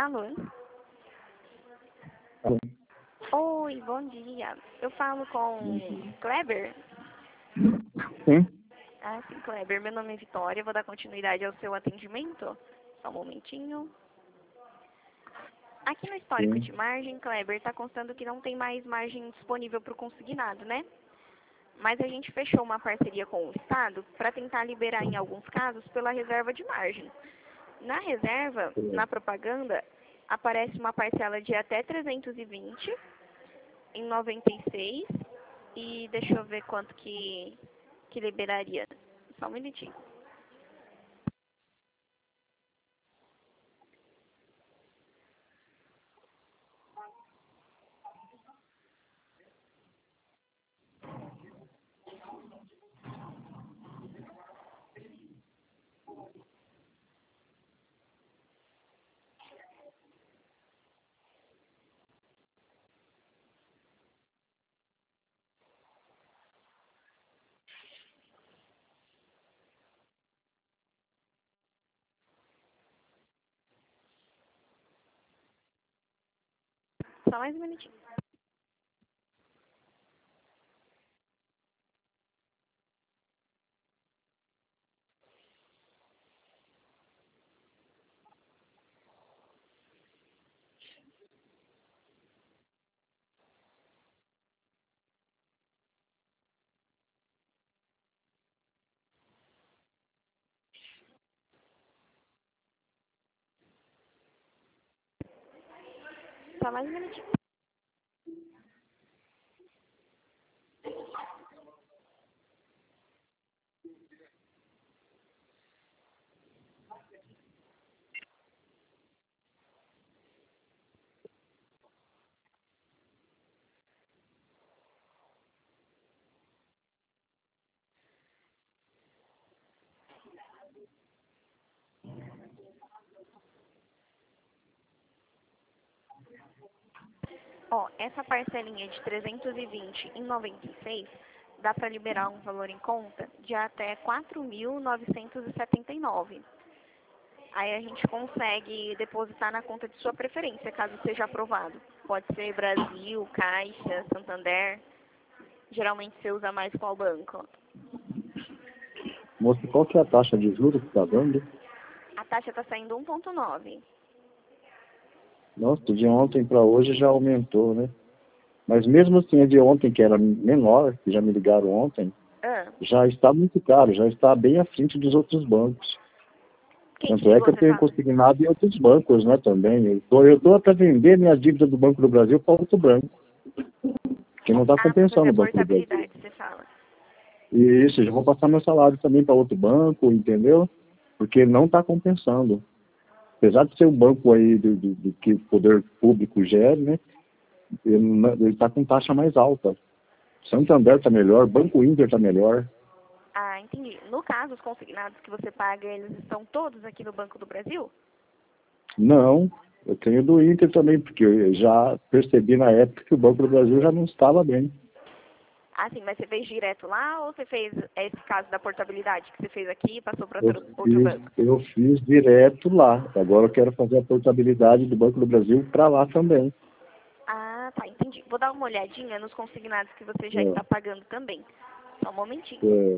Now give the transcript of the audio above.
Alô? Oi, bom dia. Eu falo com Kleber? Sim. Ah, sim, Kleber. Meu nome é Vitória. Vou dar continuidade ao seu atendimento. Só um momentinho. Aqui no histórico Sim. de margem, Kleber, está constando que não tem mais margem disponível para o consignado, né? Mas a gente fechou uma parceria com o Estado para tentar liberar, em alguns casos, pela reserva de margem. Na reserva, na propaganda, aparece uma parcela de até 320 em 96 e deixa eu ver quanto que liberaria. Só um minutinho. Só mais um minutinho. Só mais um minutinho. Ó, essa parcelinha de 320 em 96 dá para liberar um valor em conta de até 4.979. Aí a gente consegue depositar na conta de sua preferência, caso seja aprovado. Pode ser Brasil, Caixa, Santander. Geralmente você usa mais qual banco? Moça, qual que é a taxa de juros que está dando? A taxa está saindo 1,9. Nossa, de ontem para hoje já aumentou, né? Mas mesmo assim, a de ontem, que era menor, que já me ligaram ontem, Ah, já está muito caro, já está bem à frente dos outros bancos. quem que Tanto é ligou, que eu você tenho fala? consignado em outros bancos, né, também. Eu tô para vender minha dívida do Banco do Brasil para outro banco, que não está Ah, para fazer compensando a o Banco do Brasil. portabilidade, você fala. E isso, eu vou passar meu salário também para outro banco, entendeu? Porque não está compensando. Apesar de ser um banco aí do que o poder público gere, né? Ele está com taxa mais alta. Santander está melhor, Banco Inter está melhor. Ah, entendi. No caso, os consignados que você paga, eles estão todos aqui no Banco do Brasil? Não, eu tenho do Inter também, porque eu já percebi na época que o Banco do Brasil já não estava bem. Ah, sim, mas você fez direto lá ou você fez esse caso da portabilidade que você fez aqui e passou para Eu outro fiz, banco? eu fiz direto lá. Agora eu quero fazer a portabilidade do Banco do Brasil para lá também. Ah, tá, entendi. Vou dar uma olhadinha nos consignados que você já É, está pagando também. Só um momentinho. é,